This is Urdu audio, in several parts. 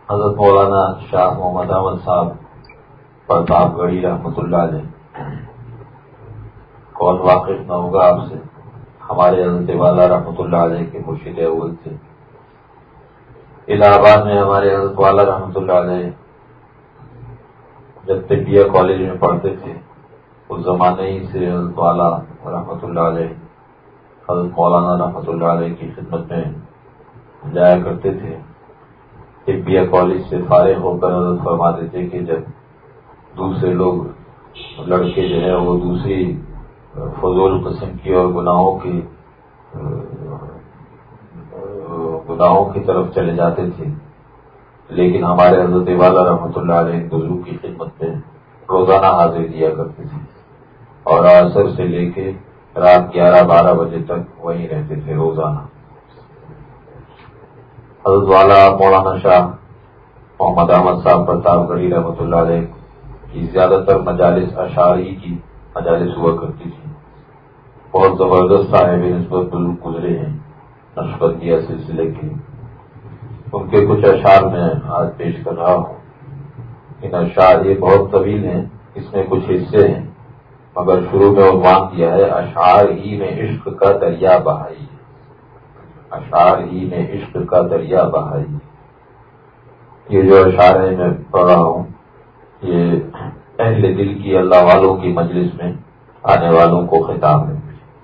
حضرت مولانا شاہ محمد احمد صاحب پرتاپ گڑھی رحمۃ اللہ علیہ، کون واقف نہ ہوگا آپ سے، ہمارے حضرت والا رحمۃ اللہ علیہ کے مرشد اول تھے۔ الہ آباد میں ہمارے حضرت والا رحمۃ اللہ علیہ جب طبیہ کالج میں پڑھتے تھے اس زمانے ہی سے حضرت والا رحمۃ اللہ علیہ حضرت مولانا رحمۃ اللہ علیہ کی خدمت میں جایا کرتے تھے۔ طبیہ کالج سے فارغ ہو کر حضرت فرماتے تھے کہ جب دوسرے لوگ لڑکے جو ہے وہ دوسری فضول قسم کی اور گناہوں کی طرف چلے جاتے تھے، لیکن ہمارے حضرت والا رحمۃ اللہ علیہ بزرگ کی خدمت میں روزانہ حاضر دیا کرتے تھے اور عصر سے لے کے رات 11-12 بجے تک وہیں رہتے تھے روزانہ۔ حضرت والا مولانا شاہ محمد احمد صاحب پرتاپ گڑھی رحمۃ اللہ علیہ کی زیادہ تر مجالس اشعاری کی مجالس ہوا کرتی تھی۔ بہت زبردست صاحب نسبت بزرگ گزرے ہیں نقشبندیہ سلسلے کے۔ ان کے کچھ اشعار میں آج پیش کر رہا ہوں۔ ان اشعار یہ بہت طویل ہیں، اس میں کچھ حصے ہیں، مگر شروع میں عنوان دیا ہے اشعار ہی میں عشق کا دریا بہائی، اشعار ہی میں عشق کا دریا بہائی۔ یہ جو اشعار ہے میں پڑھ رہا ہوں یہ اہل دل کی اللہ والوں کی مجلس میں آنے والوں کو خطاب ہے۔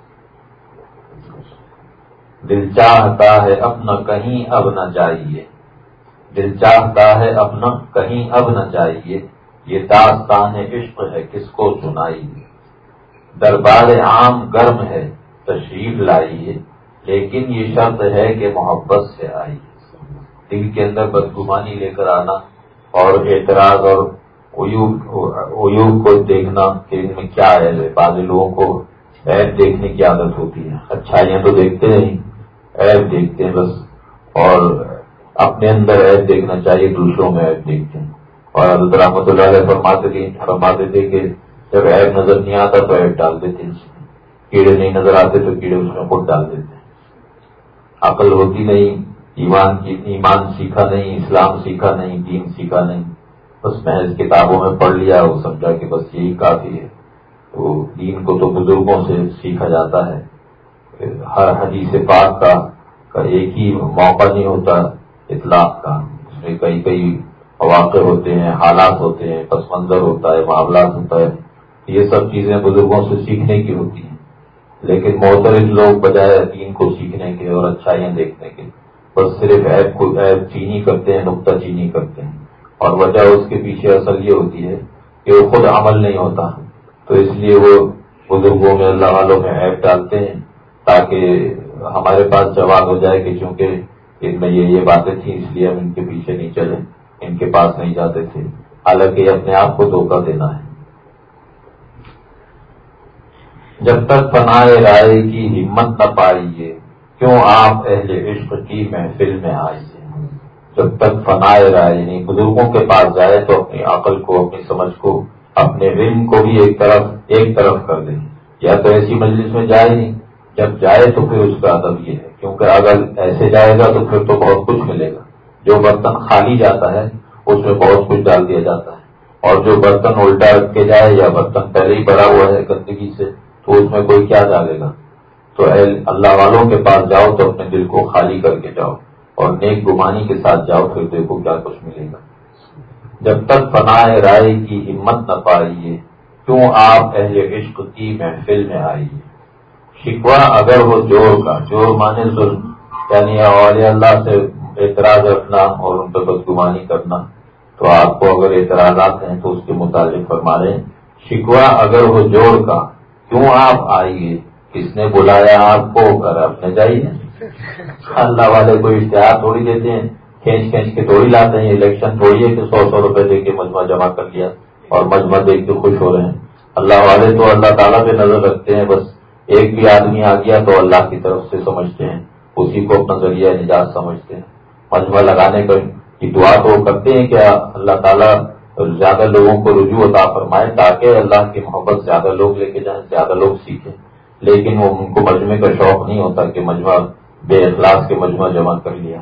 دل چاہتا ہے اپنا کہیں اب نہ جائیے، دل چاہتا ہے اپنا کہیں اب نہ جائیے، یہ داستان عشق ہے کس کو سنائیے۔ دربار عام گرم ہے تشریف لائیے، لیکن یہ شرط ہے کہ محبت سے آئیے۔ دل کے اندر بدگمانی لے کر آنا اور اعتراض اور عیوب کو دیکھنا کہ ان میں کیا ہے۔ بعض لوگوں کو عیب دیکھنے کی عادت ہوتی ہے، اچھائیاں تو دیکھتے نہیں، عیب دیکھتے ہیں بس، اور اپنے اندر عیب دیکھنا چاہیے، دوسروں میں عیب دیکھتے ہیں۔ اور حضرت رحمۃ اللہ علیہ فرماتے تھے کہ جب عیب نظر نہیں آتا تو عیب ڈال دیتے ہیں، کیڑے نہیں نظر آتے تو کیڑے اس میں خود ڈال دیتے ہیں۔ عقل ہوتی نہیں، ایمان سیکھا نہیں، اسلام سیکھا نہیں، دین سیکھا نہیں، بس محض کتابوں میں پڑھ لیا، وہ سمجھا کہ بس یہی کافی ہے۔ تو دین کو تو بزرگوں سے سیکھا جاتا ہے۔ ہر حدیث پاک کا ایک ہی موقع نہیں ہوتا اطلاق کا، اس میں کئی مواقع ہوتے ہیں، حالات ہوتے ہیں، پس منظر ہوتا ہے، معاملات ہوتا ہے۔ یہ سب چیزیں بزرگوں سے سیکھنے کی ہوتی ہیں، لیکن معترض لوگ بجائے دین کو سیکھنے کے اور اچھائیاں دیکھنے کے بس صرف عیب چینی کرتے ہیں، نکتہ چینی کرتے ہیں، اور وجہ اس کے پیچھے اصل یہ ہوتی ہے کہ وہ خود عمل نہیں ہوتا، تو اس لیے وہ بزرگوں میں اللہ والوں میں عیب ڈالتے ہیں تاکہ ہمارے پاس جواب ہو جائے کہ چونکہ ان میں یہ باتیں تھیں اس لیے ہم ان کے پیچھے نہیں چلے، ان کے پاس نہیں جاتے تھے، حالانکہ اپنے آپ کو دھوکہ دینا ہے۔ جب تک فنائے رائے کی ہمت نہ پائیے، کیوں آپ اہل عشق کی محفل میں آئیے۔ جب تک فنائے رائے یعنی بزرگوں کے پاس جائے تو اپنی عقل کو، اپنی سمجھ کو، اپنے علم کو بھی ایک طرف کر دیں، یا تو ایسی مجلس میں جائے نہیں، جب جائے تو پھر اس کا ادب یہ ہے، کیونکہ اگر ایسے جائے گا تو پھر تو بہت کچھ ملے گا۔ جو برتن خالی جاتا ہے اس میں بہت کچھ ڈال دیا جاتا ہے، اور جو برتن الٹا رکھ کے جائے یا برتن پہلے ہی بھرا ہوا ہے گندگی سے تو اس میں کوئی کیا ڈالے گا۔ تو اللہ والوں کے پاس جاؤ تو اپنے دل کو خالی کر کے جاؤ اور نیک گمانی کے ساتھ جاؤ، پھر دیکھو کیا کچھ ملے گا۔ جب تک فنائے رائے کی ہمت نہ پائیے، کیوں آپ اہل عشق کی محفل میں آئیے۔ شکوہ اگر ہو جور کا، جور مانے ظلم، یعنی اولیاء اللہ سے اعتراض رکھنا اور ان پہ بدگمانی کرنا، تو آپ کو اگر اعتراضات ہیں تو اس کے متعلق فرما رہے ہیں شکوہ اگر ہو جور کا، کیوں آپ آئیے، کس نے بلایا آپ کو، کر اپنے جائیے۔ اللہ والے کوئی اشتہار تھوڑی دیتے ہیں، کھینچ کے تھوڑی لاتے ہیں، الیکشن تھوڑی ہے کہ 100 روپے دے کے مجمع جمع کر لیا اور مجمع دیکھ کے خوش ہو رہے ہیں۔ اللہ والے تو اللہ تعالیٰ پہ نظر رکھتے ہیں، بس ایک بھی آدمی آ گیا تو اللہ کی طرف سے سمجھتے ہیں، اسی کو اپنا ذریعہ نجات سمجھتے ہیں۔ مجمع لگانے کی دعا تو کرتے ہیں کہ اللہ تعالیٰ زیادہ لوگوں کو رجوع عطا فرمائے تاکہ اللہ کی محبت زیادہ لوگ لے کے جائیں، زیادہ لوگ سیکھیں، لیکن وہ ان کو مجمع کا شوق نہیں ہوتا کہ مجمع بے اخلاص کے مجمع جمع کر لیا۔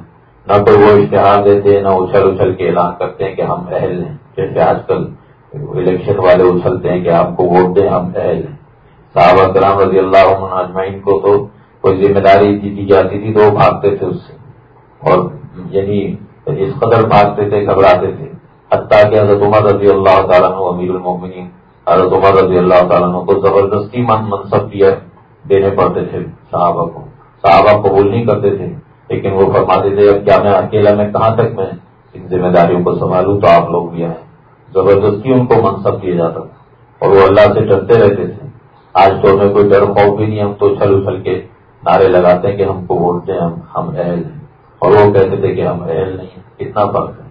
نہ تو وہ اشتہار دیتے ہیں، نہ اچھل اچھل کے اعلان کرتے ہیں کہ ہم اہل ہیں، جیسے آج کل الیکشن والے اچھلتے ہیں کہ آپ کو ووٹ دیں، ہم اہل ہیں۔ صحابہ کرام رضی اللہ عنہ اجمعین کو تو کوئی ذمہ داری دی جاتی تھی تو وہ بھاگتے تھے اس سے، اور یعنی اس قدر بھاگتے تھے، گھبراتے تھے، حتیٰ کہ حضرت عمر رضی اللہ تعالیٰ عنہ امیر المومنین حضرت عمر رضی اللہ تعالیٰ عنہ کو زبردستی منصب دینے پڑتے تھے صحابہ کو، صحابہ قبول نہیں کرتے تھے، لیکن وہ فرماتے تھے اب کیا میں اکیلا میں کہاں تک میں ان ذمہ داریوں کو سنبھالوں، تو آپ لوگ بھی آئیں۔ زبردستی ان کو منصب دیا جاتا تھا اور وہ اللہ سے ڈرتے رہتے تھے۔ آج تو ہمیں کوئی ڈر خوف بھی نہیں، ہم تو اچھل اچھل کے نعرے لگاتے ہیں کہ ہم کو ووٹ دیں، ہم اہل ہیں، اور وہ کہتے تھے کہ ہم اہل نہیں ہیں۔ کتنا فرق ہے۔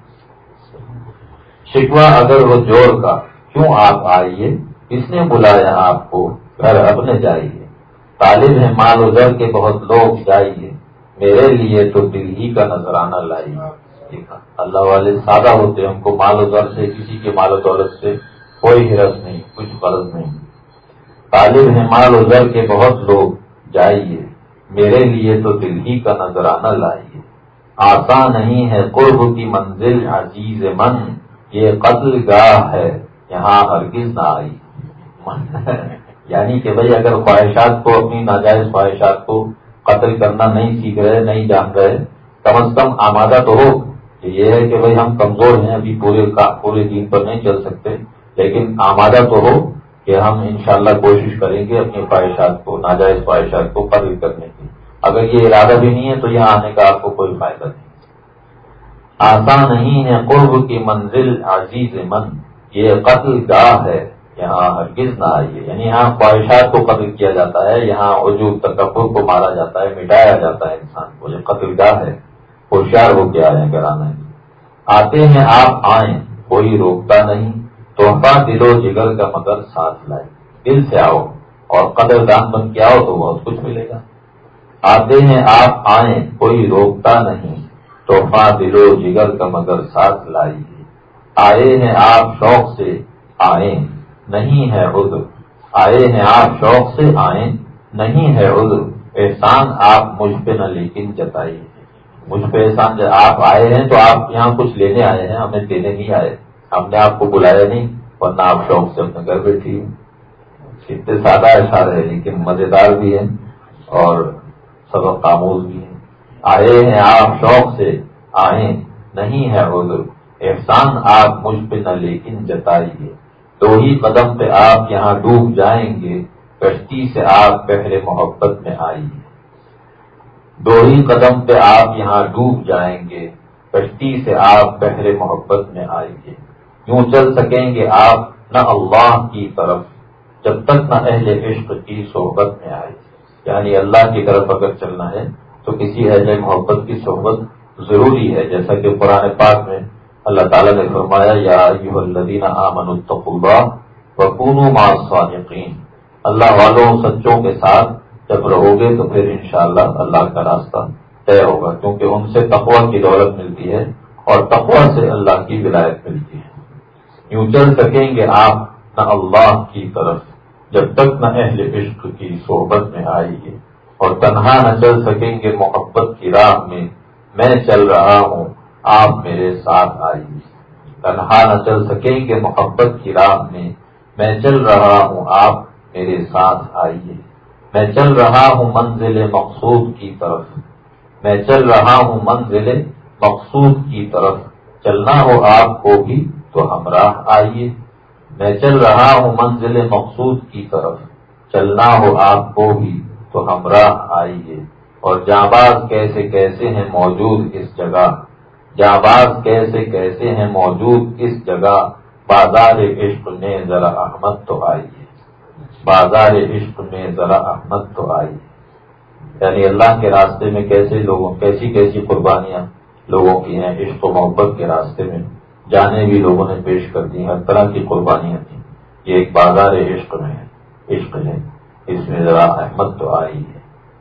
شکوہ اگر وہ جوڑ کا، کیوں آپ آئیے، کس نے بلایا آپ کو، گھر اپنے جائیے، طالب ہے مال و زر کے بہت لوگ جائیے، میرے لیے تو دل ہی کا نذرانہ لائیے۔ اللہ والے سادہ ہوتے ہیں، ہم کو مال و زر سے، کسی کے مال و دولت سے کوئی حرص نہیں، کچھ غرض نہیں۔ طالب ہے مال و زر کے بہت لوگ جائیے، میرے لیے تو دل ہی کا نذرانہ لائیے۔ آسان نہیں ہے قرب کی منزل عزیز من، یہ قتل گاہ ہے یہاں ہرگز نہ آئی۔ یعنی کہ بھئی اگر خواہشات کو، اپنی ناجائز خواہشات کو قتل کرنا نہیں سیکھ رہے، نہیں جان رہے، کم از کم آمادہ تو ہو۔ یہ ہے کہ بھئی ہم کمزور ہیں، ابھی پورے دین پر نہیں چل سکتے، لیکن آمادہ تو ہو کہ ہم انشاءاللہ کوشش کریں گے اپنی خواہشات کو، ناجائز خواہشات کو قتل کرنے کی۔ اگر یہ ارادہ بھی نہیں ہے تو یہاں آنے کا آپ کو کوئی فائدہ نہیں۔ آسان نہیں ہے قرب کی منزل عزیز من، یہ قتل گاہ ہے یہاں ہرگز نہ آئیے۔ یعنی یہاں خواہشات کو قتل کیا جاتا ہے، یہاں عجوب تکبر کو مارا جاتا ہے، مٹایا جاتا ہے انسان کو، یہ قتل گاہ ہے۔ ہوشیار ہو کے آئے اگر آنا ہے۔ آتے ہیں آپ آئیں، کوئی روکتا نہیں، تحفہ دل و جگر کا مگر ساتھ لائے۔ دل سے آؤ اور قدردان بن کے آؤ تو بہت کچھ ملے گا۔ آتے ہیں آپ آئیں، کوئی روکتا نہیں، تحفہ دل و جگر کا مگر ساتھ لائیے۔ آئے ہیں آپ شوق سے آئیں، نہیں ہے عذر، آئے ہیں آپ شوق سے آئیں، نہیں ہے عذر، احسان آپ مجھ پہ نہ لیکن جتائیے۔ مجھ پہ احسان آپ آئے ہیں تو آپ یہاں کچھ لینے آئے ہیں، ہمیں دینے نہیں آئے، ہم نے آپ کو بلایا نہیں، ورنہ آپ شوق سے اپنے گھر بیٹھی ہیں۔ اتنے سادہ اشعار ہے لیکن مزیدار بھی ہیں اور سبق آموز بھی ہیں۔ آئے ہیں آپ شوق سے آئیں، نہیں ہے عذر، احسان آپ مجھ پہ نہ لیکن جتائیے۔ دو ہی قدم پہ آپ یہاں ڈوب جائیں گے، کشتی سے آپ بحر محبت میں آئیے۔ دو ہی قدم پہ آپ یہاں ڈوب جائیں گے، کشتی سے آپ بحر محبت میں آئیے۔ یوں چل سکیں گے آپ نہ اللہ کی طرف، جب تک نہ اہل عشق کی صحبت میں آئے۔ یعنی اللہ کی طرف اگر چلنا ہے تو کسی اہل محبت کی صحبت ضروری ہے، جیسا کہ قرآن پاک میں اللہ تعالیٰ نے فرمایا یا ایھا الذین آمنوا اتقوا اللہ وکونوا مع الصادقین۔ اللہ والوں سچوں کے ساتھ جب رہو گے تو پھر انشاءاللہ اللہ کا راستہ طے ہوگا، کیونکہ ان سے تقویٰ کی دولت ملتی ہے اور تقویٰ سے اللہ کی ولایت ملتی ہے۔ یوں چل سکیں گے آپ نہ اللہ کی طرف، جب تک نہ اہل عشق کی صحبت میں آئیے، اور تنہا نہ چل سکیں گے محبت کی راہ میں چل رہا ہوں آپ میرے ساتھ آئیے۔ تنہا نہ چل سکیں گے محبت کی راہ میں چل رہا ہوں آپ میرے ساتھ آئیے۔ میں چل رہا ہوں منزل مقصود کی طرف، میں چل رہا ہوں منزل مقصود کی طرف، چلنا ہو آپ کو بھی تو ہمراہ آئیے۔ میں چل رہا ہوں منزل مقصود کی طرف، چلنا ہو آپ کو بھی تو ہمراہ آئیے۔ اور جانباز کیسے کیسے ہیں موجود اس جگہ، جانباز کیسے کیسے ہیں موجود اس جگہ، بازار عشق میں ذرا احمد تو آئیے، بازار عشق میں ذرا احمد تو آئیے۔ یعنی اللہ کے راستے میں کیسی کیسی قربانیاں لوگوں کی ہیں، عشق و محبت کے راستے میں جانے بھی لوگوں نے پیش کر دی، ہر طرح کی قربانیاں تھیں۔ یہ ایک بازار عشق میں ہے، عشق ہے، اس میں ذرا احمد تو آئی ہے۔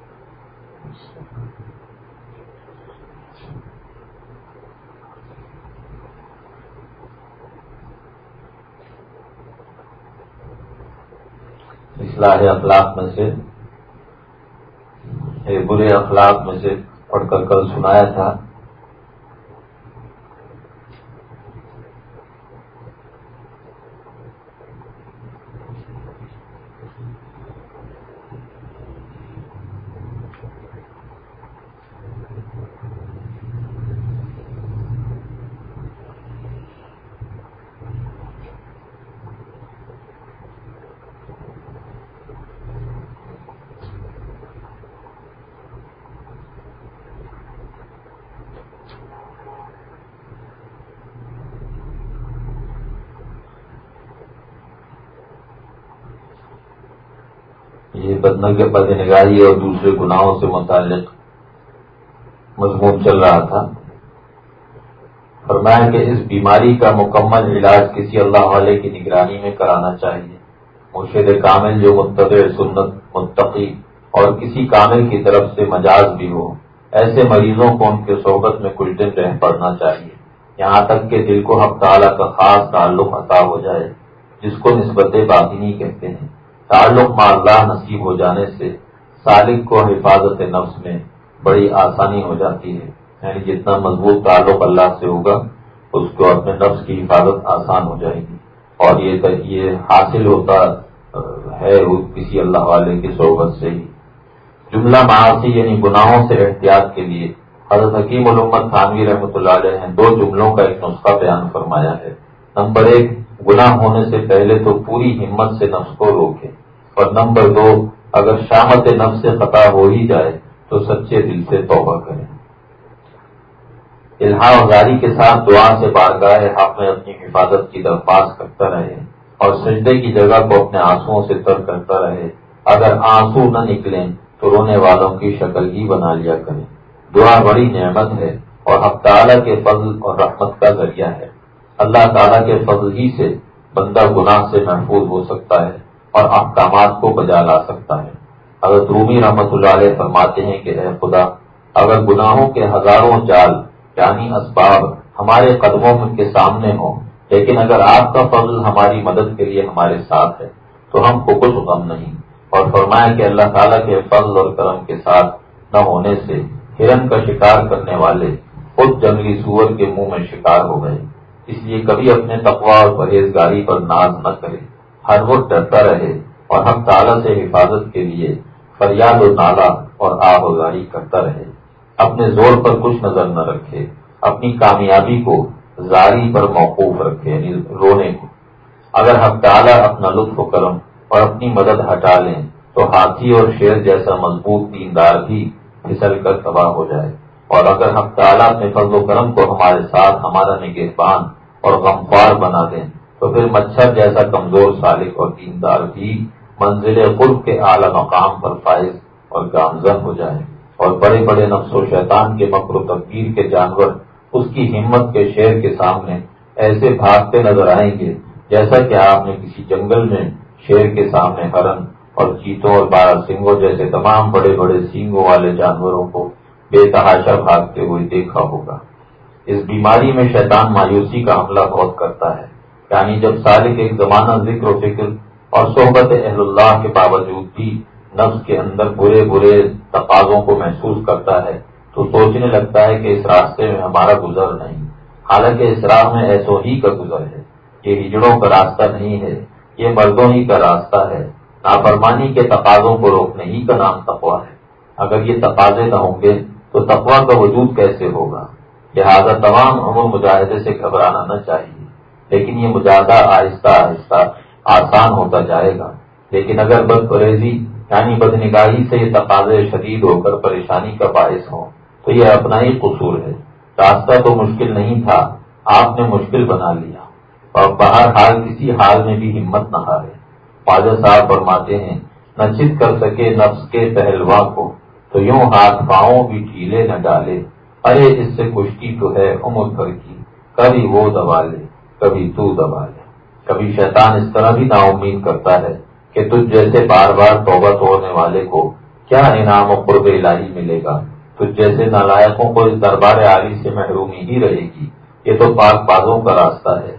اصلاح اخلاق میں سے برے اخلاق میں سے پڑھ کر کل سنایا تھا یہ بدنگاہی اور دوسرے گناہوں سے متعلق مضمون چل رہا تھا. فرمایا کہ اس بیماری کا مکمل علاج کسی اللہ والے کی نگرانی میں کرانا چاہیے. مرشد کامل جو متبع سنت متقی اور کسی کامل کی طرف سے مجاز بھی ہو، ایسے مریضوں کو ان کے صحبت میں کچھ دن رہ پڑنا چاہیے، یہاں تک کہ دل کو حق تعالیٰ کا خاص تعلق عطا ہو جائے، جس کو نسبت باطنی کہتے ہیں. تعلق مع اللہ نصیب ہو جانے سے سالک کو حفاظت نفس میں بڑی آسانی ہو جاتی ہے. یعنی جتنا مضبوط تعلق اللہ سے ہوگا اس کو اپنے نفس کی حفاظت آسان ہو جائے گی. اور یہ حاصل ہوتا ہے کسی اللہ والے کی صحبت سے ہی. جملہ معاصی یعنی گناہوں سے احتیاط کے لیے حضرت حکیم الامت تھانوی رحمۃ اللہ علیہ نے 2 جملوں کا ایک نسخہ بیان فرمایا ہے. نمبر 1، گناہ ہونے سے پہلے تو پوری ہمت سے نفس کو روکے، اور نمبر 2، اگر شامت نفس سے خطا ہو ہی جائے تو سچے دل سے توبہ کریں. الہا وزاری کے ساتھ دعا سے بارگاہ حق میں اپنی حفاظت کی درخواست کرتا رہے اور سجدے کی جگہ کو اپنے آنسوؤں سے تر کرتا رہے. اگر آنسو نہ نکلیں تو رونے والوں کی شکل ہی بنا لیا کریں. دعا بڑی نعمت ہے اور حق تعالیٰ کے فضل اور رحمت کا ذریعہ ہے. اللہ تعالیٰ کے فضل ہی سے بندہ گناہ سے محفوظ ہو سکتا ہے اور احکامات کو بجا لا سکتا ہے. حضرت رومی رحمۃ اللہ علیہ فرماتے ہیں کہ اے خدا، اگر گناہوں کے ہزاروں جال یعنی اسباب ہمارے قدموں کے سامنے ہوں، لیکن اگر آپ کا فضل ہماری مدد کے لیے ہمارے ساتھ ہے تو ہم کو کچھ غم نہیں. اور فرمایا کہ اللہ تعالیٰ کے فضل اور کرم کے ساتھ نہ ہونے سے ہرن کا شکار کرنے والے خود جنگلی سور کے منہ میں شکار ہو گئے. اس لیے کبھی اپنے تقویٰ اور پرہیزگاری پر ناز نہ کرے، ہر وقت ڈرتا رہے اور حق تعالیٰ سے حفاظت کے لیے فریاد و نالہ اور آہ و زاری کرتا رہے. اپنے زور پر کچھ نظر نہ رکھے، اپنی کامیابی کو زاری پر موقوف رکھے یعنی رونے کو. اگر حق تعالیٰ اپنا لطف و کرم اور اپنی مدد ہٹا لیں تو ہاتھی اور شیر جیسا مضبوط دیندار بھی پھسل کر تباہ ہو جائے. اور اگر حق تعالیٰ اپنے فضل و کرم کو ہمارے ساتھ ہمارا نگہبان اور غمخوار بنا دیں تو پھر مچھر جیسا کمزور سالک اور دیندار بھی منزل قرب کے اعلی مقام پر فائز اور گامزن ہو جائے. اور بڑے بڑے نفس و شیطان کے مکر و تدبیر کے جانور اس کی ہمت کے شیر کے سامنے ایسے بھاگتے نظر آئیں گے جیسا کہ آپ نے کسی جنگل میں شیر کے سامنے ہرن اور چیتوں اور بارہ سنگوں جیسے تمام بڑے بڑے سینگوں والے جانوروں کو بے تحاشا بھاگتے ہوئے دیکھا ہوگا. اس بیماری میں شیطان مایوسی کا حملہ بہت کرتا ہے. یعنی جب سالک ایک زمانہ ذکر و فکر اور صحبت اہل اللہ کے باوجود بھی نفس کے اندر برے برے تقاضوں کو محسوس کرتا ہے تو سوچنے لگتا ہے کہ اس راستے میں ہمارا گزر نہیں، حالانکہ اس راہ میں ایسو ہی کا گزر ہے. یہ ہجڑوں کا راستہ نہیں ہے، یہ مردوں ہی کا راستہ ہے. نافرمانی کے تقاضوں کو روکنے ہی کا نام تقویٰ ہے. اگر یہ تقاضے نہ ہوں گے تو تقویٰ کا وجود کیسے ہوگا؟ لہذا تمام عمر مجاہدے سے گھبرانا نہ چاہیے، لیکن یہ مجاہدہ آہستہ آہستہ آسان ہوتا جائے گا. لیکن اگر بد پرہیزی یعنی بدنگاہی سے یہ تقاضے شدید ہو کر پریشانی کا باعث ہوں تو یہ اپنا ہی قصور ہے. راستہ تو مشکل نہیں تھا، آپ نے مشکل بنا لیا. اور بہرحال کسی حال میں بھی ہمت نہ ہارے. خواجہ صاحب فرماتے ہیں، نہ چت کر سکے نفس کے پہلواں کو تو یوں ہاتھ پاؤں بھی ڈھیلے نہ ڈالے. ارے اس سے کشتی تو ہے عمر بھر کی، کبھی وہ دبا لے کبھی تو دبا لے. کبھی شیطان اس طرح بھی نا امید کرتا ہے کہ تجھ جیسے بار بار توبہ توڑنے والے کو کیا انعام و قرب الہی ملے گا، تجھ جیسے نالائقوں کو اس دربار عالی سے محرومی ہی رہے گی، یہ تو پاک بازوں کا راستہ ہے.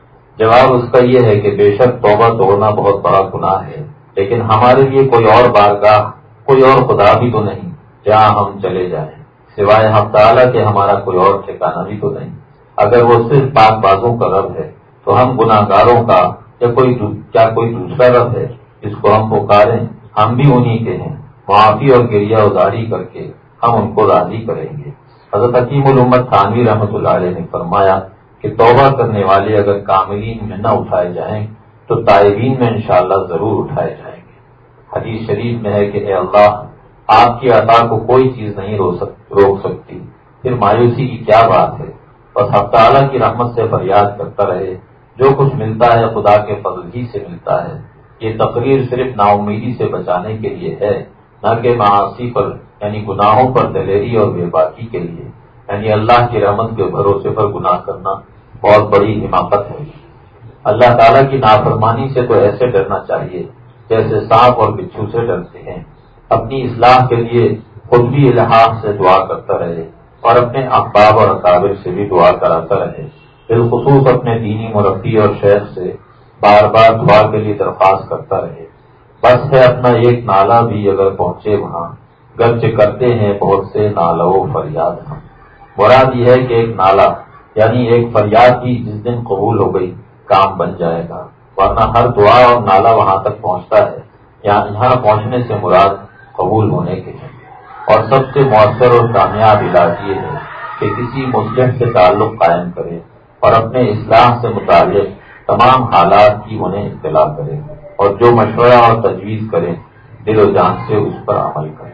جواب اس کا یہ ہے کہ بے شک توبہ توڑنا بہت بڑا گناہ ہے، لیکن ہمارے لیے کوئی اور بارگاہ کوئی اور خدا بھی تو نہیں جہاں ہم چلے جائیں، سوائے حق تعالیٰ کے ہمارا کوئی اور ٹھکانہ بھی تو نہیں. اگر وہ صرف پاک بازوں کا رب ہے تو ہم گناہ گاروں کا کیا کوئی دوسرا رب ہے جس کو ہم پکاریں؟ ہم بھی انہی کے ہیں. معافی اور گریہ ازاری کر کے ہم ان کو راضی کریں گے. حضرت حکیم الامت تھانوی رحمۃ اللہ علیہ نے فرمایا کہ توبہ کرنے والے اگر کاملین میں نہ اٹھائے جائیں تو تائبین میں انشاءاللہ ضرور اٹھائے جائیں گے. حدیث شریف میں ہے کہ اے اللہ، آپ کی عطا کو کوئی چیز نہیں روک سکتی، پھر مایوسی کی کیا بات ہے؟ بس حق تعالیٰ کی رحمت سے فریاد کرتا رہے. جو کچھ ملتا ہے خدا کے فضل ہی سے ملتا ہے. یہ تقریر صرف نا امیدی سے بچانے کے لیے ہے، نہ کہ معاصی پر یعنی گناہوں پر دلیری اور بے باکی کے لیے، یعنی اللہ کی رحمت کے بھروسے پر گناہ کرنا بہت بڑی حماقت ہے۔ اللہ تعالیٰ کی نافرمانی سے تو ایسے ڈرنا چاہیے جیسے سانپ اور بچھو سے ڈرتے ہیں۔ اپنی اصلاح کے لیے خود بھی الحاق سے دعا کرتا رہے اور اپنے احباب اور اکابر سے بھی دعا کراتا رہے، بالخصوص اپنے دینی مربی اور شیخ سے بار بار دعا کے لیے درخواست کرتا رہے۔ بس ہے اپنا ایک نالہ بھی اگر پہنچے وہاں، گرچہ کرتے ہیں بہت سے نالہ و فریاد ہم۔ مراد یہ ہے کہ ایک نالہ یعنی ایک فریاد بھی جس دن قبول ہو گئی کام بن جائے گا، ورنہ ہر دعا اور نالہ وہاں تک پہنچتا ہے، یہاں پہنچنے سے مراد قبول ہونے کے ہیں۔ اور سب سے مؤثر اور کامیاب علاج یہ ہے کہ کسی مسلم سے تعلق قائم کرے اور اپنے اصلاح سے متعلق تمام حالات کی انہیں اطلاع کرے اور جو مشورہ اور تجویز کرے دل و جان سے اس پر عمل کرے۔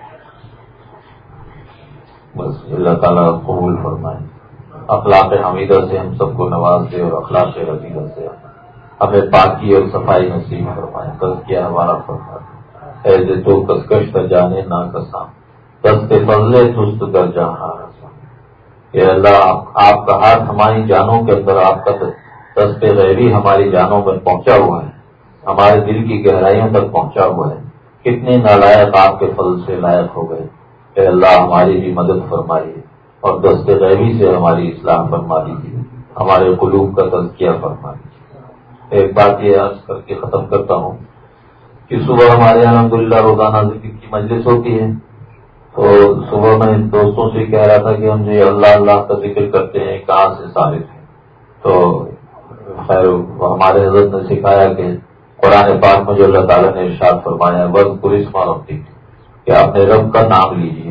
بس اللہ تعالیٰ قبول فرمائے، اخلاق حمیدہ سے ہم سب کو نواز دے اور اخلاق رضیدہ سے ہمیں پاکی اور صفائی نصیب فرمائے، تزکیہ ہمارا فرمائے۔ ایسے تو کسکش کا جانے نہ کساں، دست فضل تست کر جہاں رساں۔ کہ اللہ آپ کا ہاتھ ہماری جانوں کے اندر، آپ کا دست غیبی ہماری جانوں میں پہنچا ہوا ہے، ہمارے دل کی گہرائیوں تک پہنچا ہوا ہے۔ کتنے نالائق آپ کے فضل سے لائق ہو گئے، کہ اللہ ہماری بھی مدد فرمائیے اور دست غیبی سے ہماری اصلاح فرما دیجیے، ہمارے قلوب کا تزکیہ فرما دیجیے۔ ایک بات یہ عرض کر کے ختم کرتا ہوں کہ صبح ہمارے یہاں الحمدللہ روزانہ ذکر کی مجلس ہوتی ہے، تو صبح میں دوستوں سے کہہ رہا تھا کہ ہم جو اللہ اللہ کا ذکر کرتے ہیں کہاں سے ثابت ہے، تو خیر ہمارے حضرت نے سکھایا کہ قرآن پاک میں جو اللہ تعالیٰ نے ارشاد فرمایا وقت پولیس مارفتی کہ اپنے رب کا نام لیجیے۔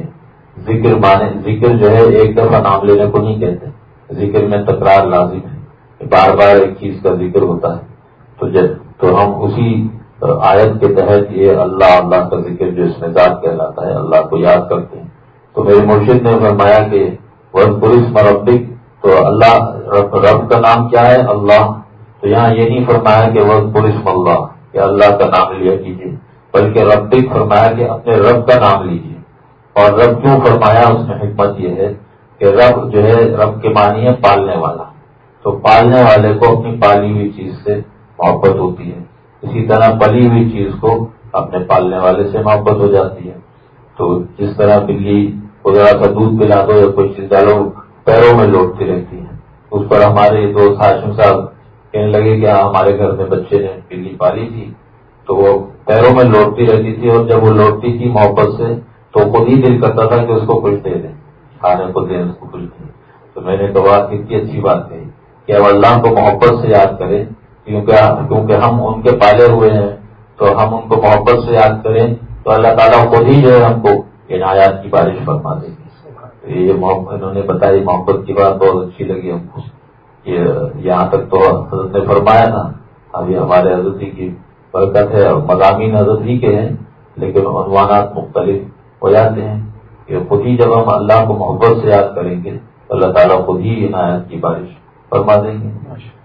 ذکر جو ہے ایک دفعہ نام لینے کو نہیں کہتے، ذکر میں تکرار لازم ہے، بار بار ایک چیز کا ذکر ہوتا ہے، تو ہم اسی آیت کے تحت یہ اللہ اللہ کا ذکر جو اس میں ذات کہلاتا ہے اللہ کو یاد کرتے ہیں۔ تو میرے مرشد نے فرمایا کہ وقت پولیس مربک، تو اللہ رب کا نام کیا ہے؟ اللہ۔ تو یہاں یہ نہیں فرمایا کہ وقت پولیس اللہ کہ اللہ کا نام لیا کیجیے، بلکہ ربک فرمایا کہ اپنے رب کا نام لیجیے۔ اور رب کیوں فرمایا، اس میں حکمت یہ ہے کہ رب جو ہے رب کے معنی ہے پالنے والا، تو پالنے والے کو اپنی پالی ہوئی چیز سے محبت ہوتی ہے، اسی طرح پلی ہوئی چیز کو اپنے پالنے والے سے محبت ہو جاتی ہے۔ تو جس طرح بلی کو ذرا سا دودھ پلا دو یا کوئی چیز ڈالو پیروں میں لوٹتی رہتی ہے، اس پر ہمارے دوست ہاشم صاحب کہنے لگے کہ ہمارے گھر میں بچے نے بلی پالی تھی تو وہ پیروں میں لوٹتی رہتی تھی، اور جب وہ لوٹتی تھی محبت سے تو خود ہی دل کرتا تھا کہ اس کو کچھ دے دیں، کھانے کو دیں، اس کو کچھ دیں۔ تو میں نے کہا کتنی اچھی بات کہی کہ اب اللہ کو محبت سے یاد کریں، کیونکہ ہم ان کے پالے ہوئے ہیں، تو ہم ان کو محبت سے یاد کریں تو اللہ تعالیٰ خود ہی جو ہے ہم کو عنایات کی بارش فرما دیں گے۔ یہ انہوں نے بتائی محبت کی بات بہت اچھی لگی ہم کو۔ یہاں تک تو حضرت نے فرمایا نا، ابھی ہمارے حضرت کی برکت ہے اور مضامین حضرت ہی کے ہیں، لیکن عنوانات مختلف ہو جاتے ہیں کہ خود ہی جب ہم اللہ کو محبت سے یاد کریں گے تو اللہ تعالیٰ خود ہی عنایات کی بارش فرما دیں گے۔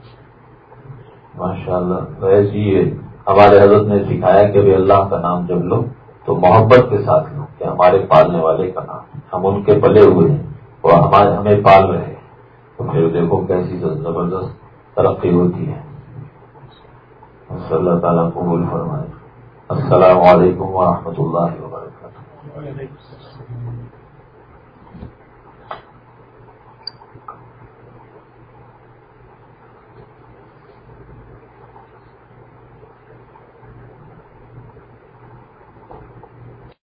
ماشاء اللہ۔ ایسی ہمارے حضرت نے سکھایا کہ بھی اللہ کا نام جب لو تو محبت کے ساتھ لو کہ ہمارے پالنے والے کا نام، ہم ان کے پلے ہوئے ہیں، وہ ہمیں پال رہے ہیں، تو پھر دیکھو کیسی زبردست ترقی ہوتی ہے۔ اللہ تعالیٰ قبول فرمائے۔ السلام علیکم ورحمۃ اللہ وبرکاتہ۔